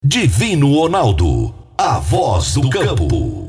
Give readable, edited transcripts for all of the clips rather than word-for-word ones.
Divino Ronaldo, a voz do campo.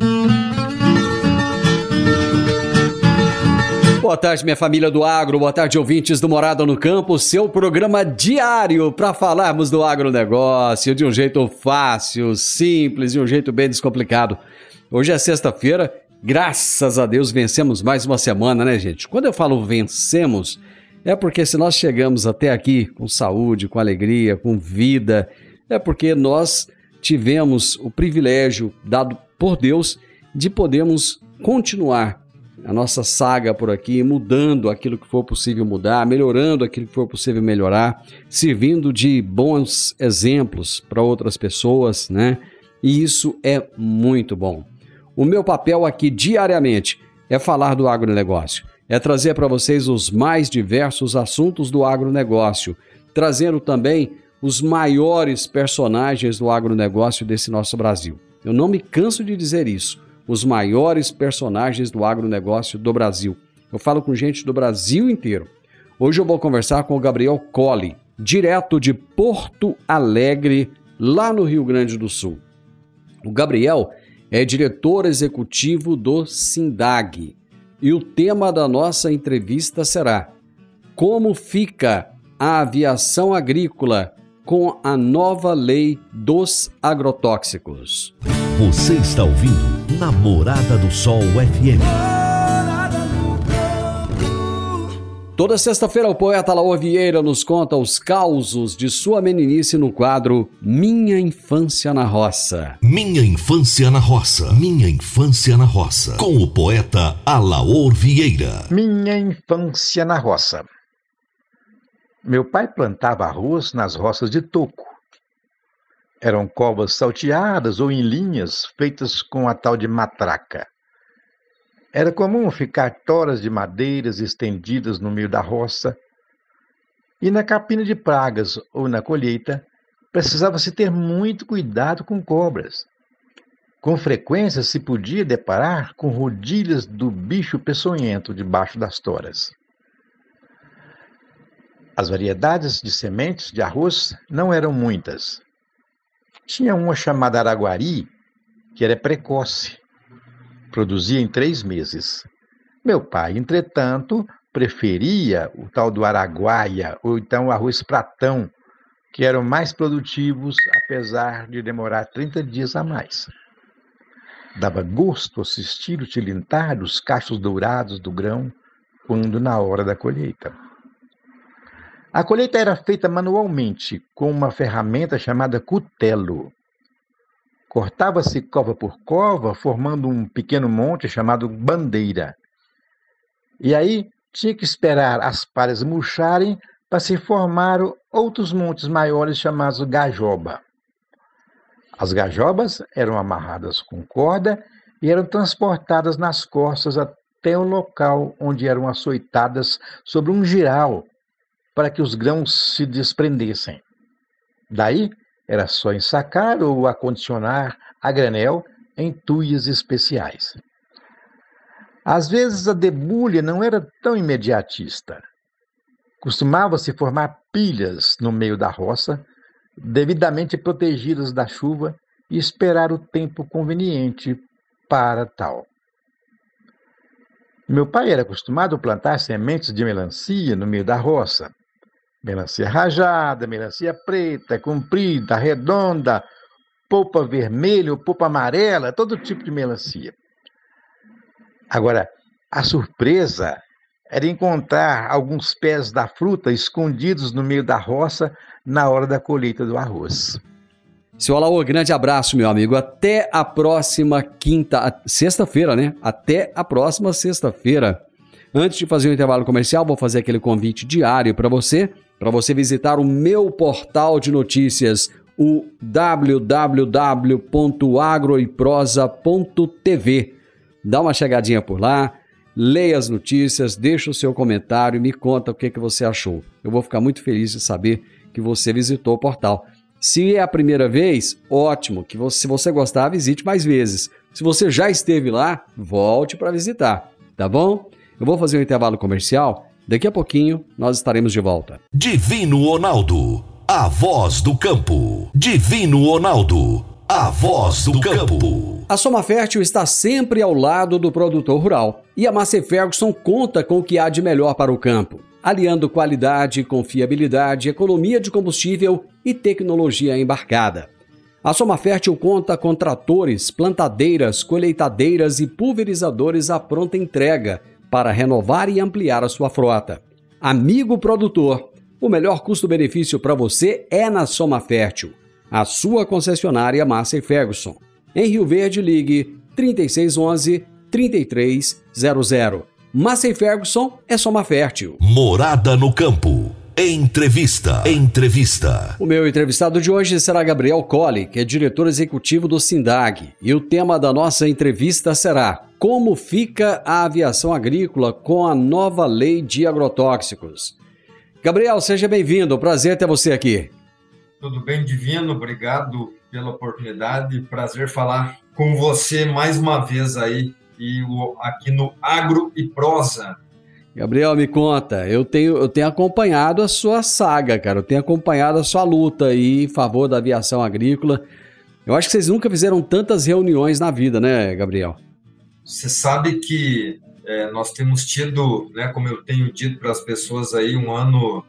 Boa tarde, minha família do agro, boa tarde, ouvintes do Morada no Campo, seu programa diário para falarmos do agronegócio de um jeito fácil, simples, de um jeito bem descomplicado. Hoje é sexta-feira, graças a Deus vencemos mais uma semana, né, gente? Quando eu falo vencemos, é porque se nós chegamos até aqui com saúde, com alegria, com vida, é porque nós tivemos o privilégio dado por Deus de podermos continuar a nossa saga por aqui, mudando aquilo que for possível mudar, melhorando aquilo que for possível melhorar, servindo de bons exemplos para outras pessoas, né? E isso é muito bom. O meu papel aqui diariamente é falar do agronegócio, é trazer para vocês os mais diversos assuntos do agronegócio, trazendo também os maiores personagens do agronegócio desse nosso Brasil. Eu não me canso de dizer isso. Os maiores personagens do agronegócio do Brasil. Eu falo com gente do Brasil inteiro. Hoje eu vou conversar com o Gabriel Colli, direto de Porto Alegre, lá no Rio Grande do Sul. O Gabriel é diretor executivo do SINDAG. E o tema da nossa entrevista será: como fica a aviação agrícola com a nova lei dos agrotóxicos? Você está ouvindo Namorada do Sol FM. Toda sexta-feira o poeta Alaor Vieira nos conta os causos de sua meninice no quadro Minha Infância na Roça. Minha Infância na Roça. Minha Infância na Roça. Com o poeta Alaor Vieira. Minha Infância na Roça. Meu pai plantava arroz nas roças de toco. Eram covas salteadas ou em linhas feitas com a tal de matraca. Era comum ficar toras de madeiras estendidas no meio da roça. E na capina de pragas ou na colheita, precisava-se ter muito cuidado com cobras. Com frequência se podia deparar com rodilhas do bicho peçonhento debaixo das toras. As variedades de sementes de arroz não eram muitas. Tinha uma chamada araguari, que era precoce. Produzia em 3 meses. Meu pai, entretanto, preferia o tal do araguaia, ou então o arroz pratão, que eram mais produtivos, apesar de demorar 30 dias a mais. Dava gosto assistir o tilintar dos cachos dourados do grão, quando na hora da colheita. A colheita era feita manualmente, com uma ferramenta chamada cutelo. Cortava-se cova por cova, formando um pequeno monte chamado bandeira. E aí tinha que esperar as palhas murcharem para se formar outros montes maiores chamados gajoba. As gajobas eram amarradas com corda e eram transportadas nas costas até o local onde eram açoitadas sobre um jiral, para que os grãos se desprendessem. Daí, era só ensacar ou acondicionar a granel em tuias especiais. Às vezes, a debulha não era tão imediatista. Costumava-se formar pilhas no meio da roça, devidamente protegidas da chuva, e esperar o tempo conveniente para tal. Meu pai era acostumado a plantar sementes de melancia no meio da roça. Melancia rajada, melancia preta, comprida, redonda, polpa vermelha ou polpa amarela, todo tipo de melancia. Agora, a surpresa era encontrar alguns pés da fruta escondidos no meio da roça na hora da colheita do arroz. Seu Alaor, grande abraço, meu amigo. Até a próxima sexta-feira, né? Até a próxima sexta-feira. Antes de fazer o intervalo comercial, vou fazer aquele convite diário para você visitar o meu portal de notícias, o www.agroeprosa.tv. Dá uma chegadinha por lá, leia as notícias, deixa o seu comentário e me conta o que você achou. Eu vou ficar muito feliz de saber que você visitou o portal. Se é a primeira vez, ótimo, se você gostar, visite mais vezes. Se você já esteve lá, volte para visitar, tá bom? Eu vou fazer um intervalo comercial, daqui a pouquinho nós estaremos de volta. Divino Ronaldo, a voz do campo. Divino Ronaldo, a voz do campo. A Soma Fértil está sempre ao lado do produtor rural. E a Massey Ferguson conta com o que há de melhor para o campo, aliando qualidade, confiabilidade, economia de combustível e tecnologia embarcada. A Soma Fértil conta com tratores, plantadeiras, colheitadeiras e pulverizadores à pronta entrega para renovar e ampliar a sua frota. Amigo produtor, o melhor custo-benefício para você é na Soma Fértil, a sua concessionária Massey Ferguson. Em Rio Verde, ligue 3611-3300. Massey Ferguson é Soma Fértil. Morada no campo. Entrevista. O meu entrevistado de hoje será Gabriel Colli, que é diretor executivo do SINDAG. E o tema da nossa entrevista será: como fica a aviação agrícola com a nova lei de agrotóxicos? Gabriel, seja bem-vindo. Prazer ter você aqui. Tudo bem, Divino? Obrigado pela oportunidade. Prazer falar com você mais uma vez aí aqui no Agro e Prosa. Gabriel, me conta, eu tenho acompanhado a sua saga, cara, eu tenho acompanhado a sua luta aí em favor da aviação agrícola. Eu acho que vocês nunca fizeram tantas reuniões na vida, né, Gabriel? Você sabe que nós temos tido, né, como eu tenho dito para as pessoas aí, um ano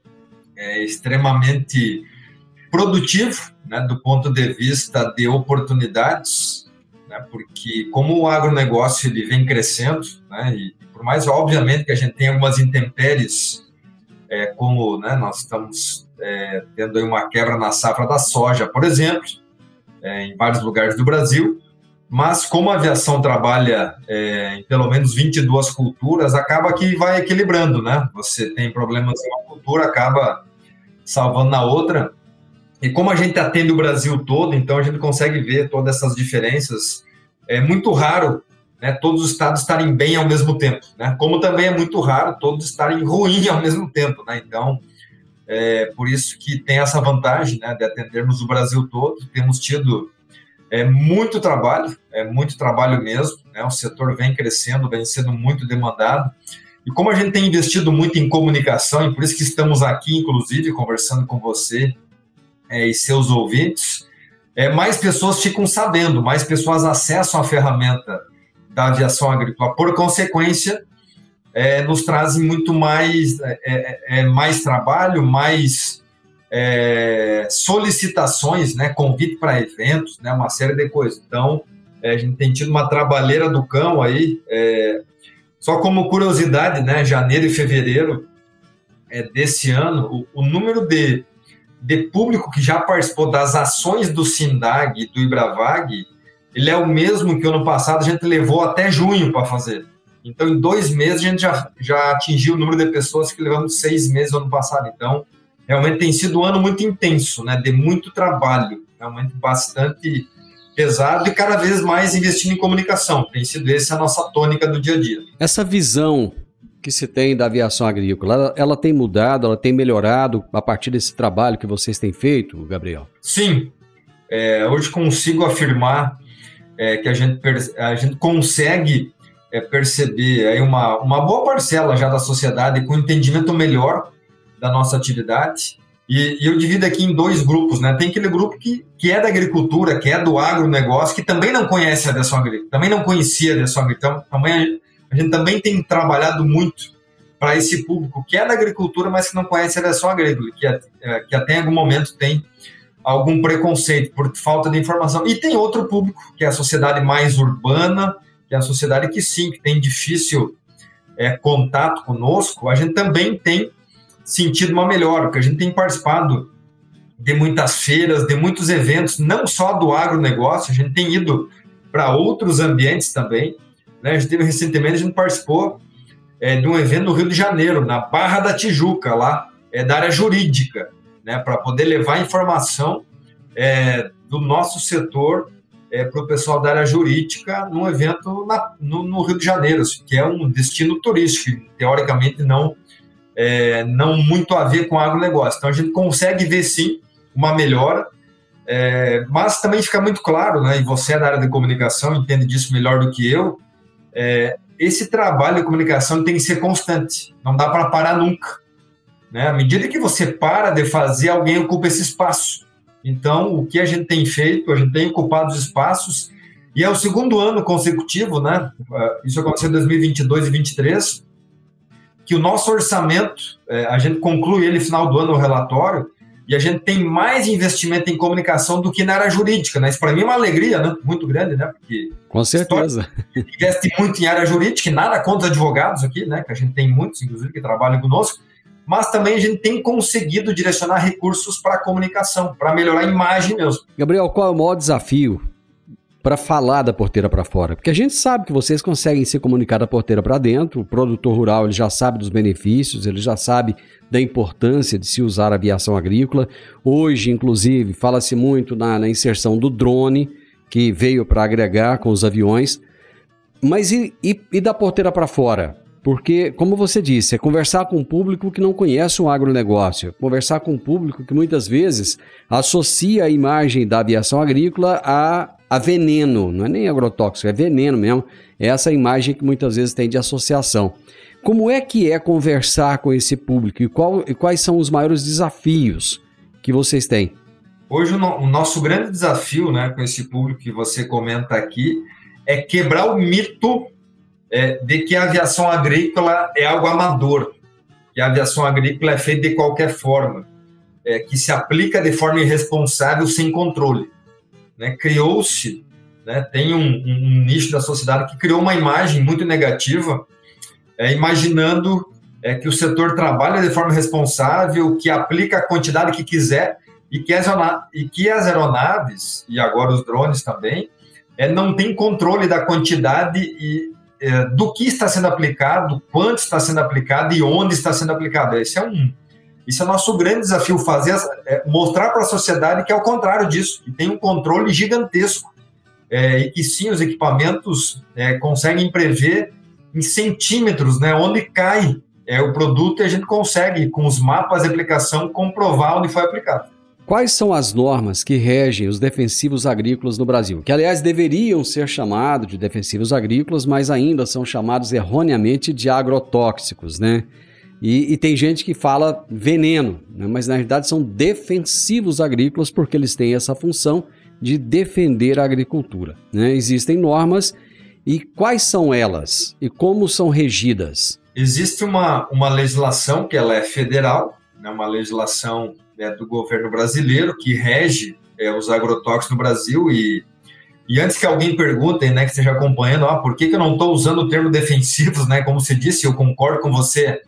extremamente produtivo, né, do ponto de vista de oportunidades, né, porque como o agronegócio ele vem crescendo, né, e por mais, obviamente, que a gente tem algumas intempéries, como, né, nós estamos tendo aí uma quebra na safra da soja, por exemplo, em vários lugares do Brasil, mas como a aviação trabalha em pelo menos 22 culturas, acaba que vai equilibrando, né? Você tem problemas em uma cultura, acaba salvando na outra. E como a gente atende o Brasil todo, então a gente consegue ver todas essas diferenças. É muito raro, né, todos os estados estarem bem ao mesmo tempo, né? Como também é muito raro todos estarem ruins ao mesmo tempo, né? Então, por isso que tem essa vantagem, né, de atendermos o Brasil todo. Temos tido muito trabalho mesmo, né? O setor vem crescendo, vem sendo muito demandado. E como a gente tem investido muito em comunicação, e por isso que estamos aqui, inclusive, conversando com você e seus ouvintes, mais pessoas ficam sabendo, mais pessoas acessam a ferramenta da aviação agrícola. Por consequência, nos trazem muito mais trabalho, mais solicitações, né, convite para eventos, né, uma série de coisas. Então, a gente tem tido uma trabalheira do cão aí. Só como curiosidade, né, janeiro e fevereiro desse ano, o número de público que já participou das ações do SINDAG e do IBRAVAG, ele é o mesmo que o ano passado a gente levou até junho para fazer. Então, em 2 meses, a gente já atingiu o número de pessoas que levamos 6 meses no ano passado. Então, realmente tem sido um ano muito intenso, né, de muito trabalho, realmente bastante pesado e cada vez mais investindo em comunicação. Tem sido essa a nossa tônica do dia a dia. Essa visão que se tem da aviação agrícola, ela tem mudado, ela tem melhorado a partir desse trabalho que vocês têm feito, Gabriel? Sim. Hoje consigo afirmar que a gente consegue perceber aí uma boa parcela já da sociedade com entendimento melhor da nossa atividade. E eu divido aqui em 2 grupos, né? Tem aquele grupo que é da agricultura, que é do agronegócio, que também não conhece a aviação agrícola, também não conhecia a aviação agrícola. Então, a gente também tem trabalhado muito para esse público que é da agricultura, mas que não conhece a aviação agrícola, que até em algum momento tem algum preconceito por falta de informação. E tem outro público, que é a sociedade mais urbana, que é a sociedade que sim, que tem difícil contato conosco. A gente também tem sentido uma melhora, porque a gente tem participado de muitas feiras, de muitos eventos, não só do agronegócio, a gente tem ido para outros ambientes também, né? A gente teve recentemente, a gente participou de um evento no Rio de Janeiro, na Barra da Tijuca, lá da área jurídica, né? Para poder levar informação do nosso setor para o pessoal da área jurídica num evento no Rio de Janeiro, que é um destino turístico, teoricamente não muito a ver com agronegócio. Então, a gente consegue ver, sim, uma melhora, mas também fica muito claro, né, e você é da área de comunicação, entende disso melhor do que eu, esse trabalho de comunicação tem que ser constante, não dá para parar nunca, né? À medida que você para de fazer, alguém ocupa esse espaço. Então, o que a gente tem feito, a gente tem ocupado os espaços, e é o segundo ano consecutivo, né? Isso aconteceu em 2022 e 2023, que o nosso orçamento, a gente conclui ele no final do ano, o relatório, e a gente tem mais investimento em comunicação do que na área jurídica, né? Isso para mim é uma alegria, né? Muito grande, né? Porque com certeza investe muito em área jurídica, e nada contra os advogados aqui, né? Que a gente tem muitos, inclusive, que trabalham conosco, mas também a gente tem conseguido direcionar recursos para a comunicação, para melhorar a imagem mesmo. Gabriel, qual é o maior desafio para falar da porteira para fora? Porque a gente sabe que vocês conseguem se comunicar da porteira para dentro, o produtor rural ele já sabe dos benefícios, ele já sabe da importância de se usar a aviação agrícola. Hoje, inclusive, fala-se muito na inserção do drone, que veio para agregar com os aviões. Mas e da porteira para fora? Porque, como você disse, é conversar com um público que não conhece o agronegócio, conversar com um público que muitas vezes associa a imagem da aviação agrícola a veneno, não é nem agrotóxico, é veneno mesmo, é essa imagem que muitas vezes tem de associação. Como é que é conversar com esse público e quais são os maiores desafios que vocês têm? Hoje o nosso grande desafio, né, com esse público que você comenta aqui é quebrar o mito de que a aviação agrícola é algo amador, que a aviação agrícola é feita de qualquer forma, que se aplica de forma irresponsável, sem controle. Né? Criou-se, né, tem um nicho da sociedade que criou uma imagem muito negativa, imaginando que o setor trabalha de forma responsável, que aplica a quantidade que quiser e que as aeronaves, e agora os drones também, não têm controle da quantidade e do que está sendo aplicado, quanto está sendo aplicado e onde está sendo aplicado. Esse é o nosso grande desafio, mostrar para a sociedade que é o contrário disso, que tem um controle gigantesco e que sim, os equipamentos conseguem prever em centímetros, né, onde cai o produto, e a gente consegue, com os mapas de aplicação, comprovar onde foi aplicado. Quais são as normas que regem os defensivos agrícolas no Brasil? Que, aliás, deveriam ser chamados de defensivos agrícolas, mas ainda são chamados erroneamente de agrotóxicos, né? E tem gente que fala veneno, né? Mas na realidade são defensivos agrícolas porque eles têm essa função de defender a agricultura, né? Existem normas, e quais são elas? E como são regidas? Existe uma legislação que ela é federal, né? Uma legislação do governo brasileiro que rege os agrotóxicos no Brasil, e antes que alguém pergunte, né, que esteja acompanhando, por que eu não estou usando o termo defensivos, né? Como você disse, eu concordo com você,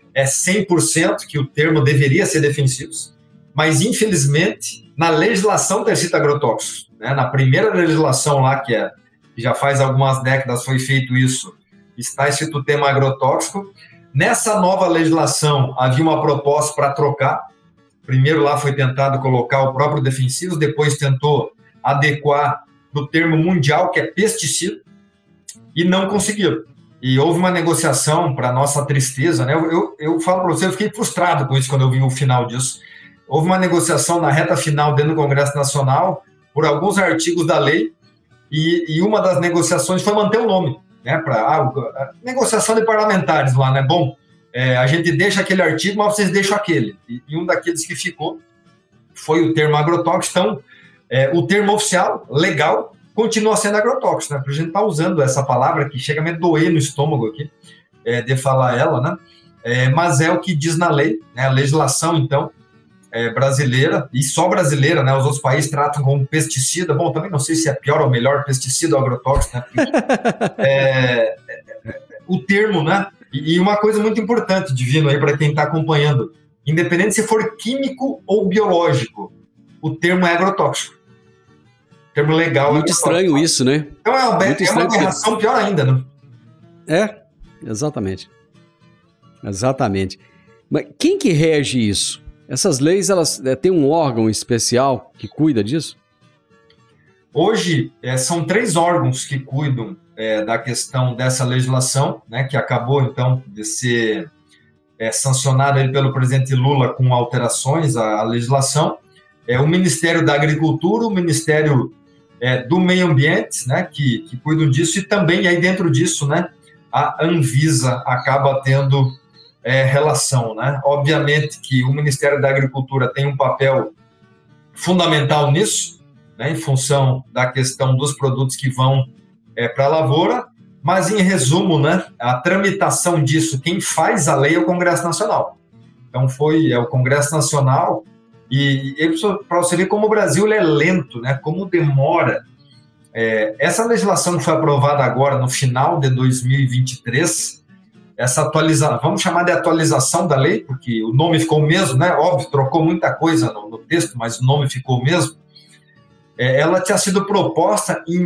100% que o termo deveria ser defensivos, mas infelizmente na legislação está escrito agrotóxicos, né? Na primeira legislação lá, que já faz algumas décadas foi feito isso, está escrito o tema agrotóxico. Nessa nova legislação havia uma proposta para trocar. Primeiro lá foi tentado colocar o próprio defensivos, depois tentou adequar do termo mundial, que é pesticida, e não conseguiram. E houve uma negociação, para nossa tristeza, né? Eu falo para você, eu fiquei frustrado com isso quando eu vi o final disso. Houve uma negociação na reta final dentro do Congresso Nacional por alguns artigos da lei, e uma das negociações foi manter o nome, né? Negociação de parlamentares lá, né? Bom, a gente deixa aquele artigo, mas vocês deixam aquele. E um daqueles que ficou foi o termo agrotóxico. Então, o termo oficial, legal, continua sendo agrotóxico, né? Porque a gente está usando essa palavra que chega a me doer no estômago aqui, de falar ela, né? Mas é o que diz na lei, né? A legislação, então, brasileira, e só brasileira, né? Os outros países tratam como pesticida. Bom, também não sei se é pior ou melhor, pesticida ou agrotóxico, né? O termo, né? E uma coisa muito importante, Divino, aí para quem está acompanhando, independente se for químico ou biológico, o termo é agrotóxico. O termo legal. Muito estranho isso, né? Então é uma aberração pior ainda, né? Exatamente. Exatamente. Mas quem que rege isso? Essas leis, elas têm um órgão especial que cuida disso? Hoje, são 3 órgãos que cuidam da questão dessa legislação, né, que acabou, então, de ser sancionada pelo presidente Lula com alterações à legislação. O Ministério da Agricultura, o Ministério do Meio Ambiente, né, que cuidam disso, e também aí dentro disso, né, a Anvisa acaba tendo relação, né? Obviamente que o Ministério da Agricultura tem um papel fundamental nisso, né, em função da questão dos produtos que vão para a lavoura, mas, em resumo, né, a tramitação disso, quem faz a lei é o Congresso Nacional. Então, é o Congresso Nacional, e para você ver como o Brasil é lento, né, como demora. Essa legislação que foi aprovada agora, no final de 2023, essa atualização, vamos chamar de atualização da lei, porque o nome ficou o mesmo, né? Óbvio, trocou muita coisa no texto, mas o nome ficou o mesmo. Ela tinha sido proposta em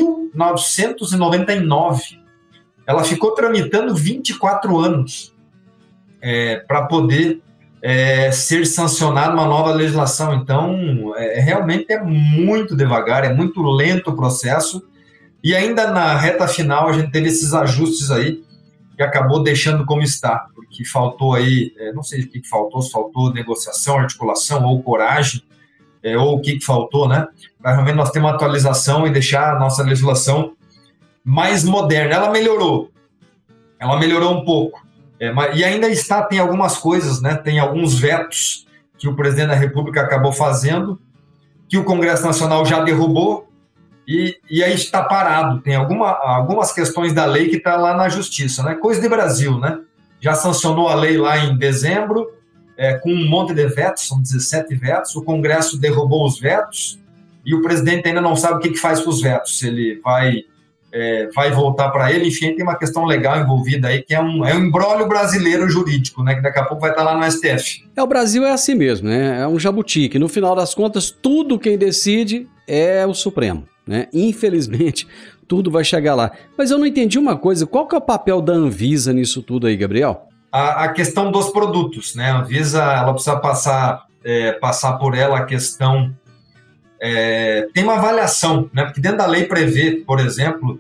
1999. Ela ficou tramitando 24 anos para poder ser sancionada uma nova legislação. Então, realmente é muito devagar, é muito lento o processo, e ainda na reta final a gente teve esses ajustes aí, que acabou deixando como está, porque faltou aí, não sei o que faltou, se faltou negociação, articulação ou coragem, ou o que faltou, né? Para realmente nós ter uma atualização e deixar a nossa legislação mais moderna. Ela melhorou um pouco, e ainda tem algumas coisas, né? Tem alguns vetos que o presidente da República acabou fazendo, que o Congresso Nacional já derrubou, e aí está parado. Tem algumas questões da lei que está lá na Justiça, né? Coisa de Brasil, né? Já sancionou a lei lá em dezembro, com um monte de vetos, são 17 vetos, o Congresso derrubou os vetos, e o presidente ainda não sabe o que faz com os vetos, se ele vai voltar para ele. Enfim, tem uma questão legal envolvida aí, que é um imbróglio brasileiro jurídico, né? Que daqui a pouco vai estar lá no STF. O Brasil é assim mesmo, né? É um jabuti, que no final das contas, tudo quem decide é o Supremo, né? Infelizmente, tudo vai chegar lá. Mas eu não entendi uma coisa, qual que é o papel da Anvisa nisso tudo aí, Gabriel? A questão dos produtos, né? A Anvisa, ela precisa passar por ela a questão... tem uma avaliação, né? Porque dentro da lei prevê, por exemplo,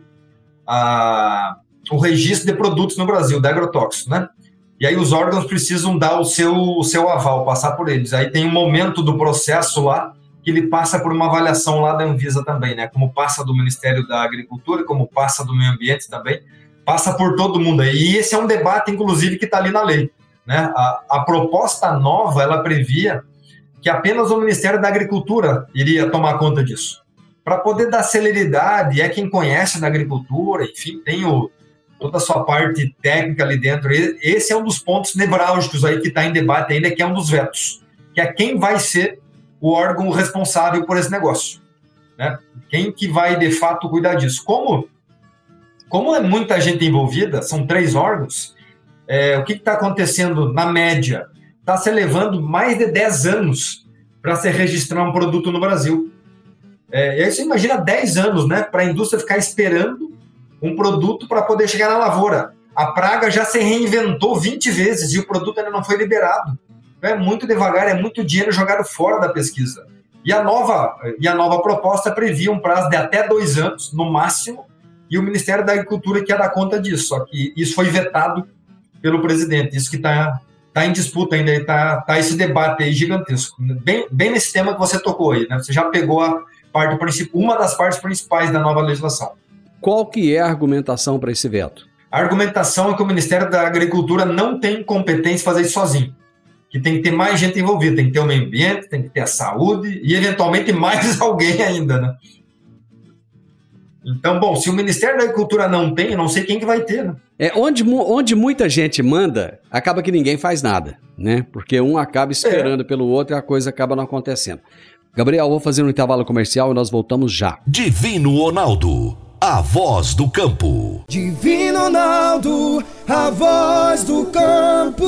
o registro de produtos no Brasil, da agrotóxico, né? E aí os órgãos precisam dar o seu aval, passar por eles. Aí tem um momento do processo lá que ele passa por uma avaliação lá da Anvisa também, né? Como passa do Ministério da Agricultura, como passa do Meio Ambiente também, passa por todo mundo aí. E esse é um debate, inclusive, que está ali na lei, né? A proposta nova, ela previa que apenas o Ministério da Agricultura iria tomar conta disso. Para poder dar celeridade, quem conhece da agricultura, enfim, tem toda a sua parte técnica ali dentro. Esse é um dos pontos nevrálgicos aí que está em debate ainda, que é um dos vetos, que é quem vai ser o órgão responsável por esse negócio, né? Quem que vai, de fato, cuidar disso. Como é muita gente envolvida, são 3 órgãos, o que está acontecendo na média? Está se levando mais de 10 anos para se registrar um produto no Brasil. E aí você imagina 10 anos, né, para a indústria ficar esperando um produto para poder chegar na lavoura. A praga já se reinventou 20 vezes e o produto ainda não foi liberado. É muito devagar, é muito dinheiro jogado fora da pesquisa. E a nova proposta previa um prazo de até 2 anos, no máximo, e o Ministério da Agricultura que ia dar conta disso. Só que isso foi vetado pelo presidente. Isso que está em disputa ainda, está esse debate aí gigantesco. Bem nesse tema que você tocou aí, né? Você já pegou uma das partes principais da nova legislação. Qual que é a argumentação para esse veto? A argumentação é que o Ministério da Agricultura não tem competência de fazer isso sozinho. Que tem que ter mais gente envolvida, tem que ter o meio ambiente, tem que ter a saúde e, eventualmente, mais alguém ainda, né? Então, bom, se o Ministério da Agricultura não tem, eu não sei quem que vai ter, né? Onde muita gente manda, acaba que ninguém faz nada, né? Porque um acaba esperando pelo outro e a coisa acaba não acontecendo. Gabriel, vou fazer um intervalo comercial e nós voltamos já. Divino Ronaldo, a voz do campo. Divino Ronaldo, a voz do campo.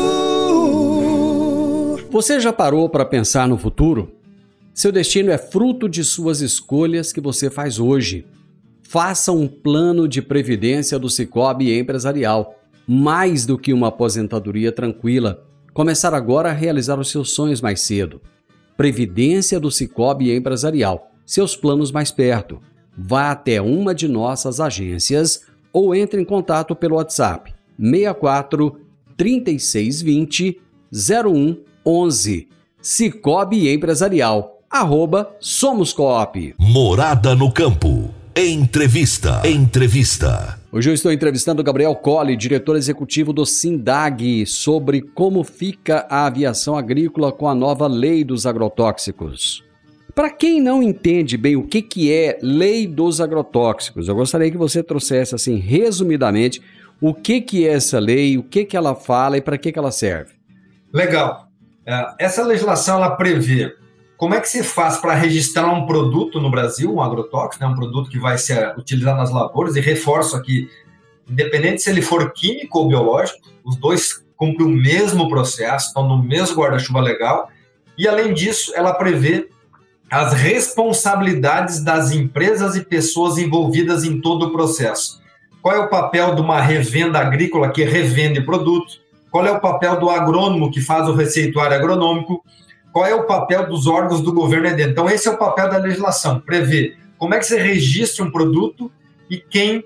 Você já parou para pensar no futuro? Seu destino é fruto de suas escolhas que você faz hoje. Faça um plano de previdência do Sicoob Empresarial. Mais do que uma aposentadoria tranquila. Começar agora a realizar os seus sonhos mais cedo. Previdência do Sicoob Empresarial. Seus planos mais perto. Vá até uma de nossas agências ou entre em contato pelo WhatsApp 64 3620 0111. Sicoob Empresarial. @SomosCoop. Morada no campo. Entrevista. Hoje eu estou entrevistando o Gabriel Colli, diretor executivo do SINDAG, sobre como fica a aviação agrícola com a nova lei dos agrotóxicos. Para quem não entende bem o que é lei dos agrotóxicos, eu gostaria que você trouxesse, assim, resumidamente, o que é essa lei, o que ela fala e para que ela serve. Legal. Essa legislação ela prevê como é que se faz para registrar um produto no Brasil, um agrotóxico, né, um produto que vai ser utilizado nas lavouras, e reforço aqui, independente se ele for químico ou biológico, os dois cumprem o mesmo processo, estão no mesmo guarda-chuva legal, e além disso, ela prevê as responsabilidades das empresas e pessoas envolvidas em todo o processo. Qual é o papel de uma revenda agrícola que revende produto? Qual é o papel do agrônomo que faz o receituário agronômico? Qual é o papel dos órgãos do governo aí dentro? Então, esse é o papel da legislação, prever como é que você registra um produto e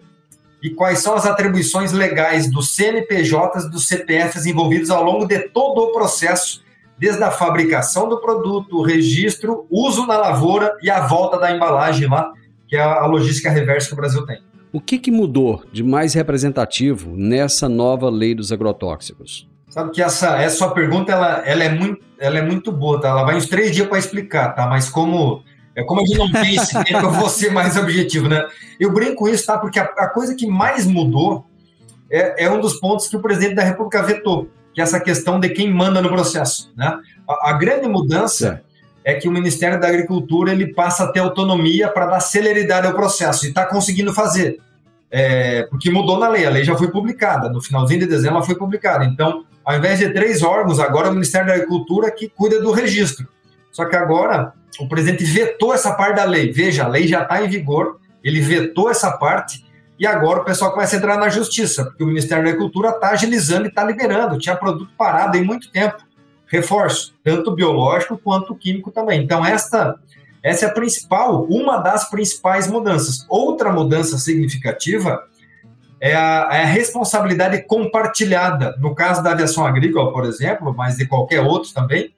quais são as atribuições legais dos CNPJs, dos CPFs envolvidos ao longo de todo o processo, desde a fabricação do produto, o registro, uso na lavoura e a volta da embalagem lá, que é a logística reversa que o Brasil tem. O que mudou de mais representativo nessa nova lei dos agrotóxicos? Sabe que essa sua pergunta ela é muito boa, tá? Ela vai uns 3 dias para explicar, tá? Mas como a gente não tem esse tempo, eu vou ser mais objetivo, né? Eu brinco com isso, tá? Porque a coisa que mais mudou é um dos pontos que o presidente da República vetou, que é essa questão de quem manda no processo, né? A grande mudança é que o Ministério da Agricultura ele passa a ter autonomia para dar celeridade ao processo, e está conseguindo fazer, porque mudou na lei, a lei já foi publicada, no finalzinho de dezembro ela foi publicada, então, ao invés de 3 órgãos, agora é o Ministério da Agricultura que cuida do registro. Só que agora o presidente vetou essa parte da lei. Veja, a lei já está em vigor, ele vetou essa parte e agora o pessoal começa a entrar na justiça, porque o Ministério da Agricultura está agilizando e está liberando. Tinha produto parado em muito tempo. Reforço, tanto biológico quanto químico também. Então essa é a principal, uma das principais mudanças. Outra mudança significativa é a responsabilidade compartilhada. No caso da aviação agrícola, por exemplo, mas de qualquer outro também.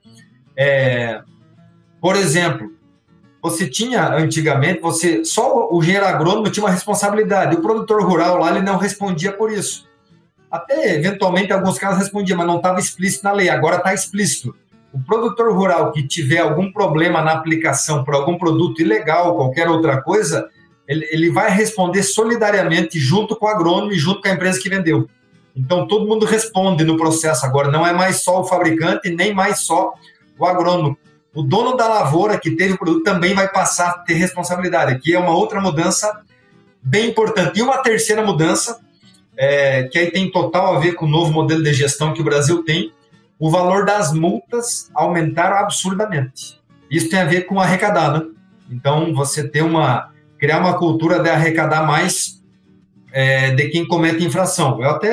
Por exemplo, você tinha antigamente, só o engenheiro agrônomo tinha uma responsabilidade, o produtor rural lá ele não respondia por isso. Até, eventualmente, em alguns casos respondia, mas não estava explícito na lei, agora está explícito. O produtor rural que tiver algum problema na aplicação por algum produto ilegal ou qualquer outra coisa, ele vai responder solidariamente junto com o agrônomo e junto com a empresa que vendeu. Então, todo mundo responde no processo agora, não é mais só o fabricante, nem mais só o agrônomo. O dono da lavoura que teve o produto também vai passar a ter responsabilidade. Aqui é uma outra mudança bem importante. E uma terceira mudança, que aí tem total a ver com o novo modelo de gestão que o Brasil tem, o valor das multas aumentaram absurdamente. Isso tem a ver com arrecadar, né? Então, você criar uma cultura de arrecadar mais de quem comete infração.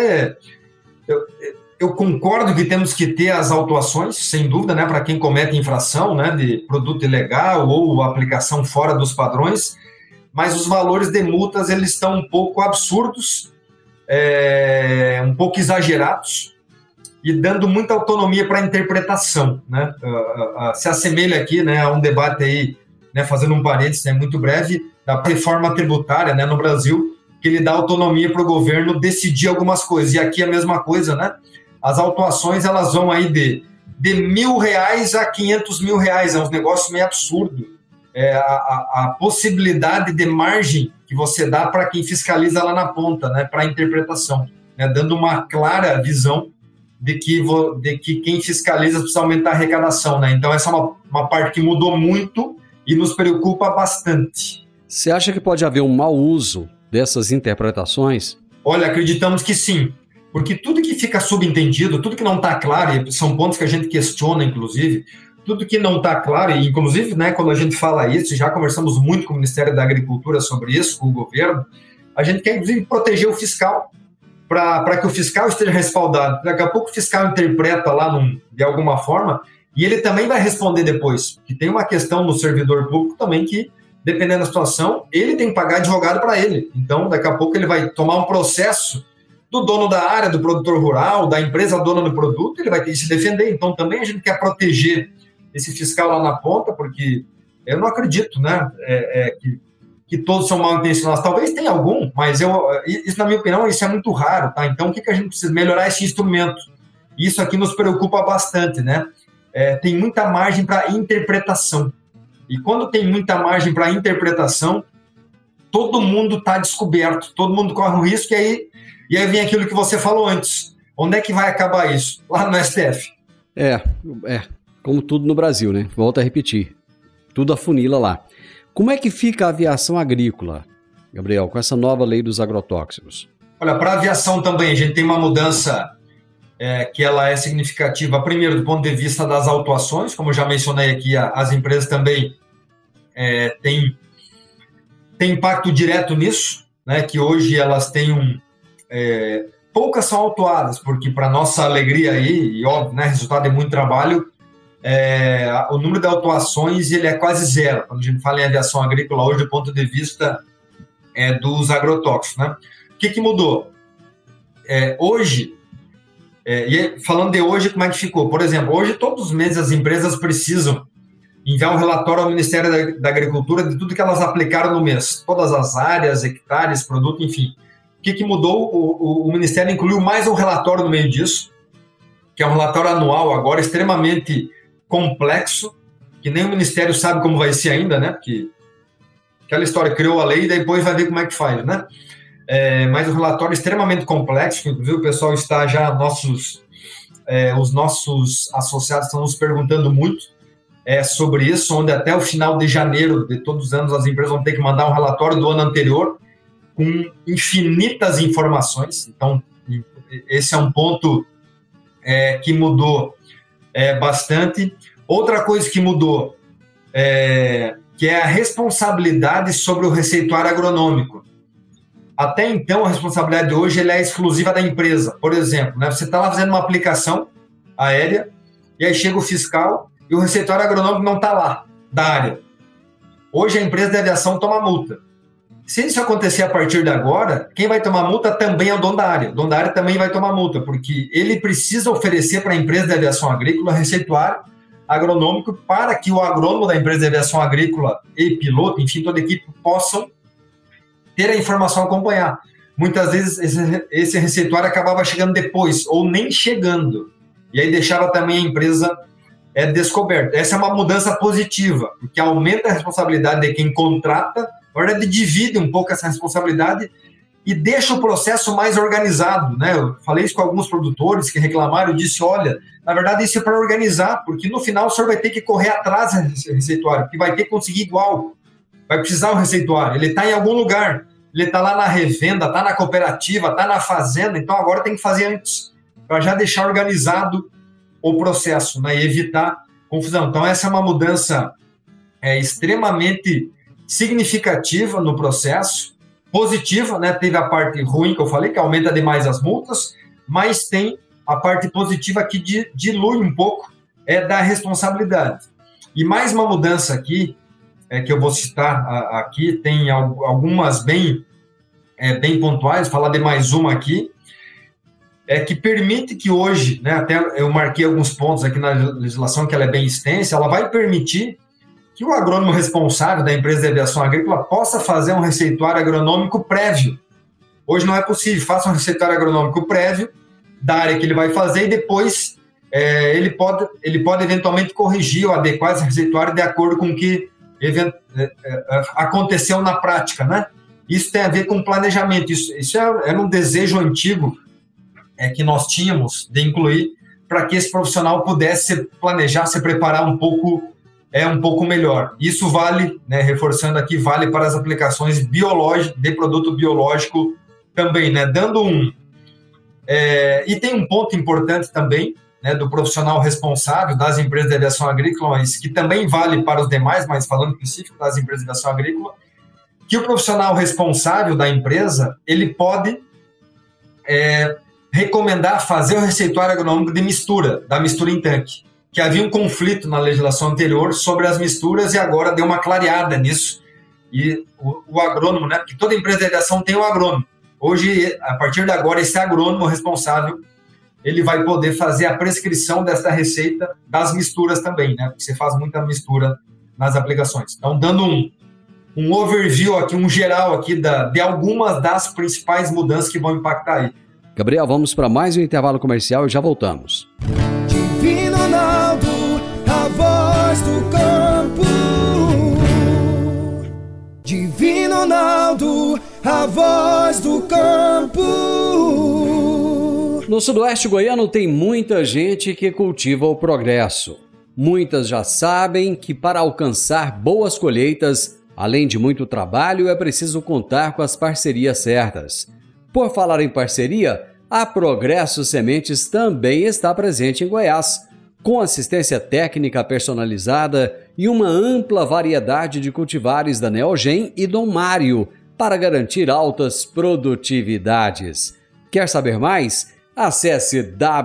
Eu concordo que temos que ter as autuações, sem dúvida, né, para quem comete infração, né, de produto ilegal ou aplicação fora dos padrões, mas os valores de multas eles estão um pouco absurdos, um pouco exagerados e dando muita autonomia para a interpretação, né? Se assemelha aqui, né, a um debate aí, né, fazendo um parênteses, né, muito breve, da reforma tributária, né, no Brasil, que ele dá autonomia para o governo decidir algumas coisas. E aqui a mesma coisa, né? As autuações elas vão aí de R$1.000 a R$500.000, é um negócio meio absurdo. A possibilidade de margem que você dá para quem fiscaliza lá na ponta, né, para a interpretação, né, dando uma clara visão de que quem fiscaliza precisa aumentar a arrecadação, né? Então essa é uma parte que mudou muito e nos preocupa bastante. Você acha que pode haver um mau uso dessas interpretações? Olha, acreditamos que sim, porque tudo que fica subentendido, tudo que não está claro, e são pontos que a gente questiona, inclusive, tudo que não está claro, e inclusive, né, quando a gente fala isso, já conversamos muito com o Ministério da Agricultura sobre isso, com o governo, a gente quer, inclusive, proteger o fiscal, para que o fiscal esteja respaldado. Daqui a pouco o fiscal interpreta lá de alguma forma, e ele também vai responder depois, que tem uma questão no servidor público também que, dependendo da situação, ele tem que pagar advogado para ele. Então, daqui a pouco ele vai tomar um processo do dono da área, do produtor rural, da empresa dona do produto, ele vai ter que se defender. Então, também a gente quer proteger esse fiscal lá na ponta, porque eu não acredito, né, que todos são mal intencionados. Talvez tenha algum, mas isso, na minha opinião, isso é muito raro, tá? Então, o que a gente precisa? Melhorar esse instrumento. Isso aqui nos preocupa bastante, né? Tem muita margem para interpretação. E quando tem muita margem para interpretação, todo mundo está descoberto, todo mundo corre um risco, e aí vem aquilo que você falou antes. Onde é que vai acabar isso? Lá no STF. Como tudo no Brasil, né? Volto a repetir. Tudo afunila lá. Como é que fica a aviação agrícola, Gabriel, com essa nova lei dos agrotóxicos? Olha, para a aviação também, a gente tem uma mudança que ela é significativa, primeiro, do ponto de vista das autuações, como eu já mencionei aqui, as empresas também têm impacto direto nisso, né, que hoje elas têm poucas são autuadas, porque para nossa alegria aí, e óbvio, né, resultado de muito trabalho, o número de autuações ele é quase zero, quando a gente fala em aviação agrícola hoje, do ponto de vista dos agrotóxicos, né? O que mudou? Hoje, falando de hoje, como é que ficou? Por exemplo, hoje todos os meses as empresas precisam enviar um relatório ao Ministério da Agricultura de tudo que elas aplicaram no mês, todas as áreas, hectares, produto, enfim. O que mudou? O Ministério incluiu mais um relatório no meio disso, que é um relatório anual agora, extremamente complexo, que nem o Ministério sabe como vai ser ainda, né? Porque aquela história, criou a lei e depois vai ver como é que faz, né? Mas um relatório extremamente complexo, que inclusive o pessoal está já, os nossos associados estão nos perguntando muito sobre isso, onde até o final de janeiro de todos os anos as empresas vão ter que mandar um relatório do ano anterior com infinitas informações. Então, esse é um ponto que mudou bastante. Outra coisa que mudou, que é a responsabilidade sobre o receituário agronômico. Até então, a responsabilidade de hoje é exclusiva da empresa. Por exemplo, né, você está lá fazendo uma aplicação aérea, e aí chega o fiscal e o receituário agronômico não está lá, da área. Hoje a empresa de aviação toma multa. Se isso acontecer a partir de agora, quem vai tomar multa também é o dono da área. O dono da área também vai tomar multa, porque ele precisa oferecer para a empresa de aviação agrícola receituário agronômico para que o agrônomo da empresa de aviação agrícola e piloto, enfim, toda a equipe, possam ter a informação a acompanhar. Muitas vezes esse receituário acabava chegando depois, ou nem chegando. E aí deixava também a empresa descoberta. Essa é uma mudança positiva, porque aumenta a responsabilidade de quem contrata, na verdade divide um pouco essa responsabilidade e deixa o processo mais organizado, né? Eu falei isso com alguns produtores que reclamaram, eu disse, olha, na verdade isso é para organizar, porque no final o senhor vai ter que correr atrás desse receituário, porque vai ter que conseguir igual, vai precisar o receituário, ele está em algum lugar, ele está lá na revenda, está na cooperativa, está na fazenda, então agora tem que fazer antes, para já deixar organizado o processo, né? E evitar confusão. Então essa é uma mudança extremamente significativa no processo, positiva, né? Teve a parte ruim que eu falei, que aumenta demais as multas, mas tem a parte positiva que dilui um pouco da responsabilidade. E mais uma mudança aqui, que eu vou citar aqui, tem algumas bem pontuais, falar de mais uma aqui, que permite que hoje, né, até eu marquei alguns pontos aqui na legislação, que ela é bem extensa, ela vai permitir que o agrônomo responsável da empresa de aviação agrícola possa fazer um receituário agronômico prévio. Hoje não é possível, faça um receituário agronômico prévio da área que ele vai fazer e depois ele pode eventualmente corrigir ou adequar esse receituário de acordo com o que aconteceu na prática, né? Isso tem a ver com planejamento, isso era um desejo antigo que nós tínhamos de incluir para que esse profissional pudesse planejar, se preparar um pouco melhor. Isso vale, né, reforçando aqui, vale para as aplicações biológicas, de produto biológico também, né, e tem um ponto importante também, né, do profissional responsável das empresas de aviação agrícola, mas que também vale para os demais, mas falando específico das empresas de aviação agrícola, que o profissional responsável da empresa, ele pode recomendar fazer o receituário agronômico de mistura, da mistura em tanque, que havia um conflito na legislação anterior sobre as misturas e agora deu uma clareada nisso. E o agrônomo, né, porque toda empresa de aviação tem um agrônomo. Hoje, a partir de agora, esse agrônomo responsável, ele vai poder fazer a prescrição dessa receita das misturas também, né, porque você faz muita mistura nas aplicações. Então, dando um overview aqui, um geral aqui de algumas das principais mudanças que vão impactar aí. Gabriel, vamos para mais um intervalo comercial e já voltamos. Divino Ronaldo, a voz do campo. Divino Ronaldo, a voz do campo. No sudoeste goiano tem muita gente que cultiva o progresso. Muitas já sabem que para alcançar boas colheitas, além de muito trabalho, é preciso contar com as parcerias certas. Por falar em parceria, a Progresso Sementes também está presente em Goiás, com assistência técnica personalizada e uma ampla variedade de cultivares da Neogen e Dom Mário para garantir altas produtividades. Quer saber mais? Acesse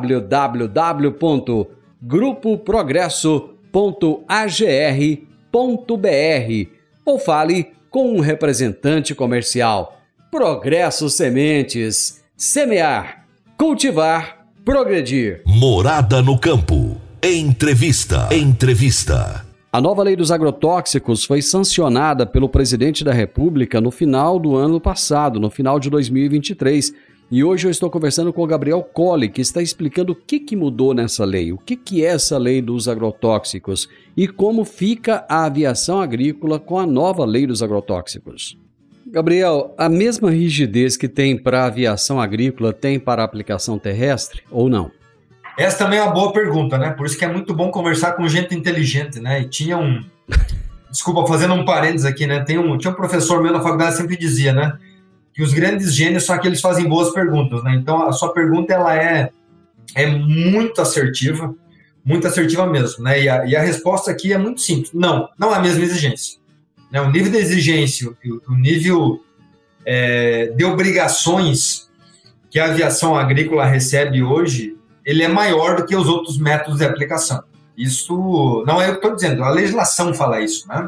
www.grupoprogresso.agr.br ou fale com um representante comercial. Progresso Sementes. Semear, cultivar, progredir. Morada no Campo. Entrevista. A nova lei dos agrotóxicos foi sancionada pelo presidente da República no final do ano passado, no final de 2023. E hoje eu estou conversando com o Gabriel Colli, que está explicando o que mudou nessa lei, o que é essa lei dos agrotóxicos e como fica a aviação agrícola com a nova lei dos agrotóxicos. Gabriel, a mesma rigidez que tem para a aviação agrícola tem para a aplicação terrestre ou não? Essa também é uma boa pergunta, né? Por isso que é muito bom conversar com gente inteligente, né? E tinha desculpa, fazendo um parênteses aqui, né? Tinha um professor meu na faculdade que sempre dizia, né? Que os grandes gênios são aqueles que fazem boas perguntas, né? Então, a sua pergunta, ela é muito assertiva mesmo, né? E a resposta aqui é muito simples. Não é a mesma exigência. Né? O nível de exigência, o nível de obrigações que a aviação agrícola recebe hoje, ele é maior do que os outros métodos de aplicação. Isso não é eu que estou dizendo, a legislação fala isso, né?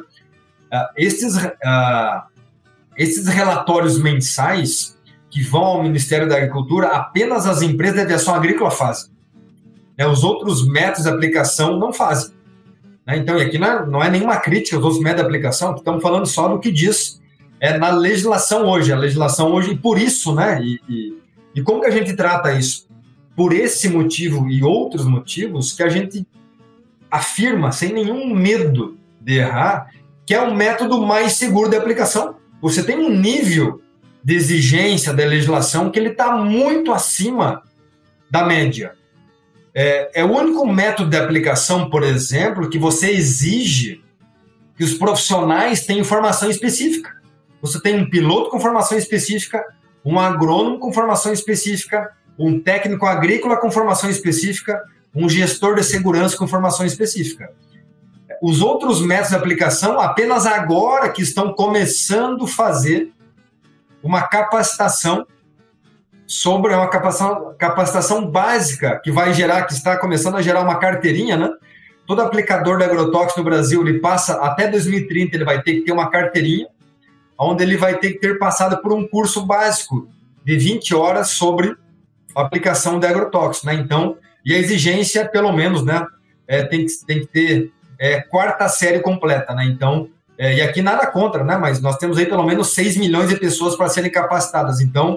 Esses relatórios mensais que vão ao Ministério da Agricultura, apenas as empresas de aviação agrícola fazem. Os outros métodos de aplicação não fazem. Então, e aqui não é nenhuma crítica aos outros métodos de aplicação, aqui estamos falando só do que diz na legislação hoje. A legislação hoje, e por isso, né? E como que a gente trata isso? Por esse motivo e outros motivos que a gente afirma, sem nenhum medo de errar, que é o método mais seguro de aplicação. Você tem um nível de exigência da legislação que ele está muito acima da média. É o único método de aplicação, por exemplo, que você exige que os profissionais tenham formação específica. Você tem um piloto com formação específica, um agrônomo com formação específica, um técnico agrícola com formação específica, um gestor de segurança com formação específica. Os outros métodos de aplicação, apenas agora que estão começando a fazer uma capacitação sobre uma capacitação básica que está começando a gerar uma carteirinha, né? Todo aplicador de agrotóxico no Brasil, ele passa, até 2030, ele vai ter que ter uma carteirinha, onde ele vai ter que ter passado por um curso básico de 20 horas sobre a aplicação de agrotóxico, né? Então, e a exigência, pelo menos, né? Tem que ter quarta série completa, né? Então, e aqui nada contra, né? Mas nós temos aí pelo menos 6 milhões de pessoas para serem capacitadas. Então,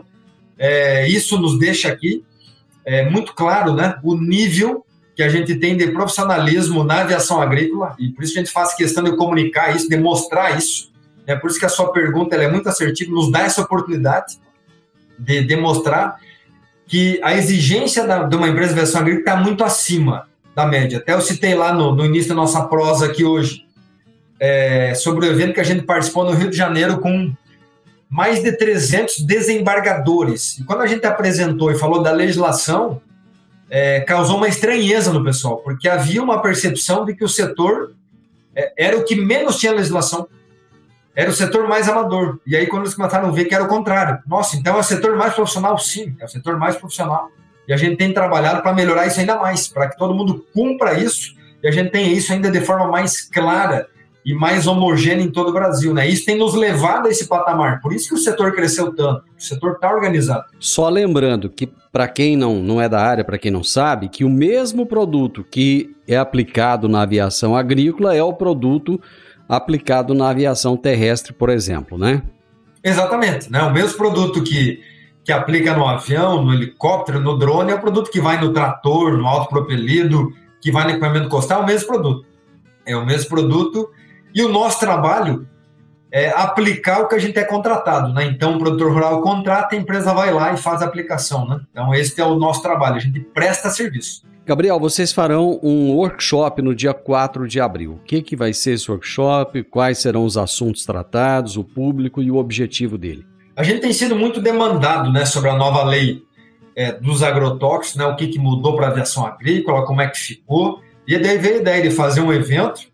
isso nos deixa aqui muito claro, né? O nível que a gente tem de profissionalismo na aviação agrícola, e por isso a gente faz questão de comunicar isso, de mostrar isso. Por isso que a sua pergunta ela é muito assertiva, nos dá essa oportunidade de demonstrar que a exigência de uma empresa de aviação agrícola está muito acima da média. Até eu citei lá no início da nossa prosa aqui hoje, sobre o evento que a gente participou no Rio de Janeiro com mais de 300 desembargadores. E quando a gente apresentou e falou da legislação, causou uma estranheza no pessoal, porque havia uma percepção de que o setor era o que menos tinha legislação, era o setor mais amador. E aí, quando eles começaram a ver que era o contrário. Nossa, então é o setor mais profissional? Sim, é o setor mais profissional. E a gente tem trabalhado para melhorar isso ainda mais, para que todo mundo cumpra isso e a gente tenha isso ainda de forma mais clara e mais homogênea em todo o Brasil, né? Isso tem nos levado a esse patamar. Por isso que o setor cresceu tanto. O setor está organizado. Só lembrando que, para quem não é da área, para quem não sabe, que o mesmo produto que é aplicado na aviação agrícola é o produto aplicado na aviação terrestre, por exemplo, né? Exatamente, né? O mesmo produto que aplica no avião, no helicóptero, no drone, é o produto que vai no trator, no autopropelido, que vai no equipamento costal, é o mesmo produto. É o mesmo produto e o nosso trabalho é aplicar o que a gente é contratado, né? Então, o produtor rural contrata, a empresa vai lá e faz a aplicação, né? Então, esse é o nosso trabalho, a gente presta serviço. Gabriel, vocês farão um workshop no dia 4 de abril. O que vai ser esse workshop? Quais serão os assuntos tratados, o público e o objetivo dele? A gente tem sido muito demandado, né, sobre a nova lei dos agrotóxicos, né, o que mudou para a aviação agrícola, como é que ficou. E daí veio a ideia de fazer um evento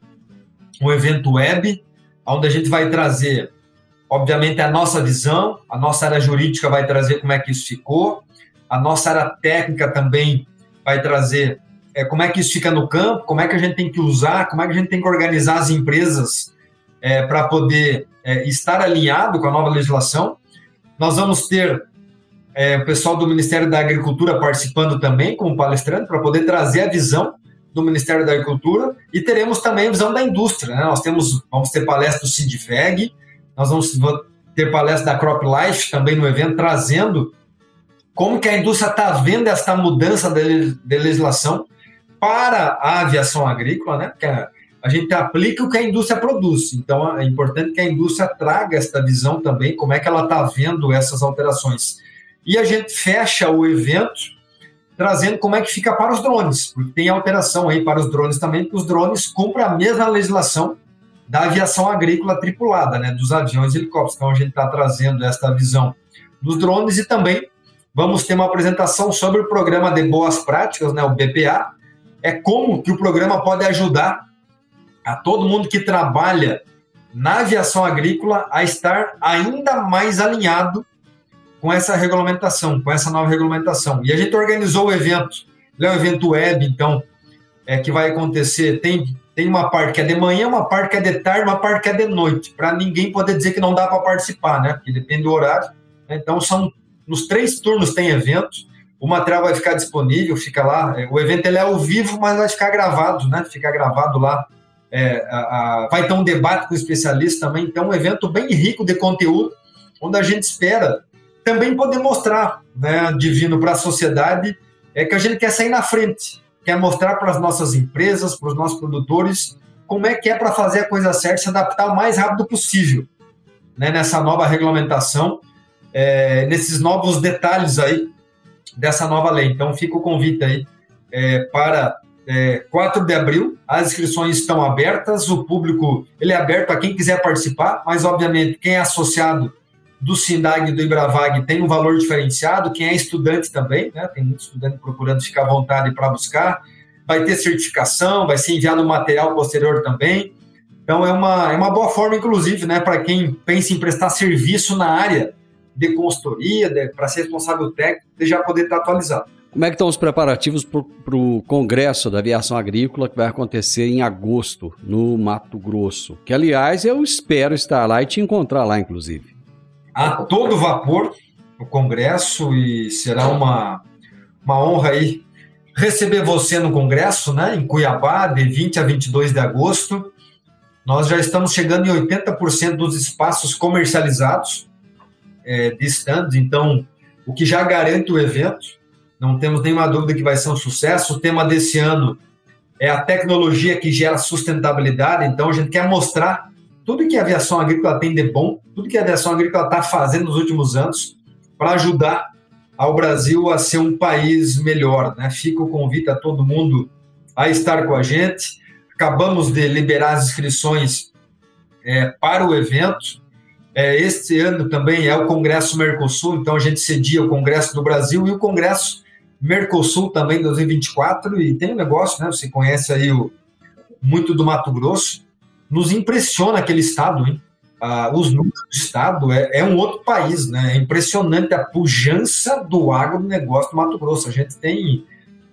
web, onde a gente vai trazer, obviamente, a nossa visão, a nossa área jurídica vai trazer como é que isso ficou, a nossa área técnica também vai trazer como é que isso fica no campo, como é que a gente tem que usar, como é que a gente tem que organizar as empresas para poder estar alinhado com a nova legislação. Nós vamos ter o pessoal do Ministério da Agricultura participando também como palestrante para poder trazer a visão do Ministério da Agricultura e teremos também a visão da indústria, né? Vamos ter palestra do Sindifeg, nós vamos ter palestra da CropLife também no evento, trazendo como que a indústria está vendo esta mudança de legislação para a aviação agrícola, né? Porque a gente aplica o que a indústria produz. Então, é importante que a indústria traga esta visão também, como é que ela está vendo essas alterações. E a gente fecha o evento trazendo como é que fica para os drones, porque tem alteração aí para os drones também, porque os drones cumprem a mesma legislação da aviação agrícola tripulada, né? Dos aviões e helicópteros. Então, a gente está trazendo esta visão dos drones e também vamos ter uma apresentação sobre o programa de boas práticas, né, o BPA, como que o programa pode ajudar a todo mundo que trabalha na aviação agrícola a estar ainda mais alinhado com essa regulamentação, com essa nova regulamentação. E a gente organizou o evento, é um evento web, então, que vai acontecer, tem uma parte que é de manhã, uma parte que é de tarde, uma parte que é de noite, para ninguém poder dizer que não dá para participar, né, porque depende do horário. Então, nos 3 turnos tem eventos, o material vai ficar disponível, fica lá, o evento ele é ao vivo, mas vai ficar gravado, né? Fica gravado lá, vai ter um debate com especialistas também, então um evento bem rico de conteúdo, onde a gente espera também poder mostrar, né, Divino, para a sociedade, que a gente quer sair na frente, quer mostrar para as nossas empresas, para os nossos produtores, como é que é para fazer a coisa certa, se adaptar o mais rápido possível, né, nessa nova regulamentação, nesses novos detalhes aí dessa nova lei. Então fica o convite aí para 4 de abril, as inscrições estão abertas, o público ele é aberto a quem quiser participar, mas obviamente quem é associado do SINDAG e do IBRAVAG tem um valor diferenciado, quem é estudante também, né? Tem muito estudante procurando ficar à vontade para buscar, vai ter certificação, vai ser enviado material posterior também. Então é uma boa forma, inclusive, né, para quem pensa em prestar serviço na área de consultoria, para ser responsável técnico, de já poder estar atualizado. Como é que estão os preparativos para o Congresso da Aviação Agrícola, que vai acontecer em agosto, no Mato Grosso? Que, aliás, eu espero estar lá e te encontrar lá, inclusive. A todo vapor o Congresso, e será uma honra aí receber você no Congresso, né, em Cuiabá, de 20 a 22 de agosto. Nós já estamos chegando em 80% dos espaços comercializados de stands, então, o que já garante o evento. Não temos nenhuma dúvida que vai ser um sucesso. O tema desse ano é a tecnologia que gera sustentabilidade, então a gente quer mostrar tudo que a aviação agrícola tem de bom, tudo que a aviação agrícola está fazendo nos últimos anos para ajudar ao Brasil a ser um país melhor, né? Fica o convite a todo mundo a estar com a gente. Acabamos de liberar as inscrições para o evento. Este ano também é o Congresso Mercosul, então a gente cedia o Congresso do Brasil e o Congresso Mercosul também em 2024, e tem um negócio, né? Você conhece aí muito do Mato Grosso, nos impressiona aquele estado, hein? Os números do estado é um outro país, né? É impressionante a pujança do agronegócio do Mato Grosso. A gente tem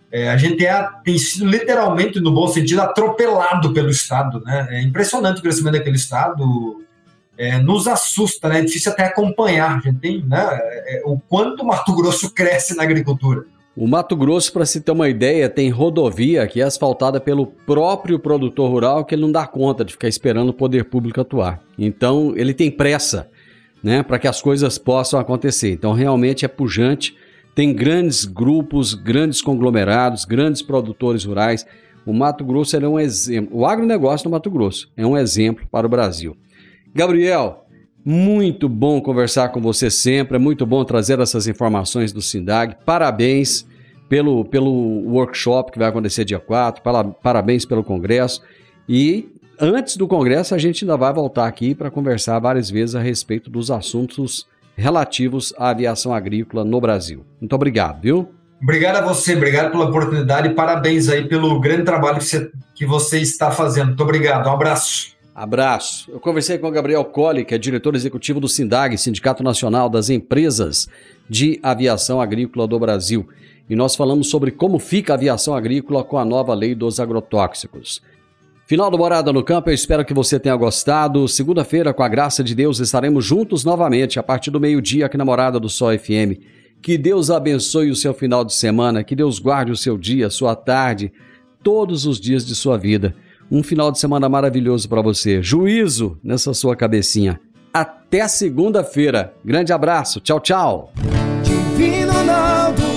sido literalmente, no bom sentido, atropelado pelo estado, né? É impressionante o crescimento daquele estado, nos assusta, né? É difícil até acompanhar. A gente tem, né, o quanto o Mato Grosso cresce na agricultura. O Mato Grosso, para se ter uma ideia, tem rodovia que é asfaltada pelo próprio produtor rural, que ele não dá conta de ficar esperando o poder público atuar. Então, ele tem pressa, né, para que as coisas possam acontecer. Então, realmente é pujante. Tem grandes grupos, grandes conglomerados, grandes produtores rurais. O Mato Grosso é um exemplo. O agronegócio no Mato Grosso é um exemplo para o Brasil. Gabriel, muito bom conversar com você sempre. É muito bom trazer essas informações do SINDAG. Parabéns pelo workshop que vai acontecer dia 4. Parabéns pelo congresso. E antes do congresso, a gente ainda vai voltar aqui para conversar várias vezes a respeito dos assuntos relativos à aviação agrícola no Brasil. Muito obrigado, viu? Obrigado a você, obrigado pela oportunidade e parabéns aí pelo grande trabalho que você está fazendo. Muito obrigado, um abraço. Abraço. Eu conversei com o Gabriel Colli, que é diretor executivo do SINDAG, Sindicato Nacional das Empresas de Aviação Agrícola do Brasil. E nós falamos sobre como fica a aviação agrícola com a nova lei dos agrotóxicos. Final do Morada no Campo, eu espero que você tenha gostado. Segunda-feira, com a graça de Deus, estaremos juntos novamente a partir do meio-dia aqui na Morada do Sol FM. Que Deus abençoe o seu final de semana, que Deus guarde o seu dia, sua tarde, todos os dias de sua vida. Um final de semana maravilhoso para você. Juízo nessa sua cabecinha. Até segunda-feira. Grande abraço. Tchau, tchau. Divino Ronaldo.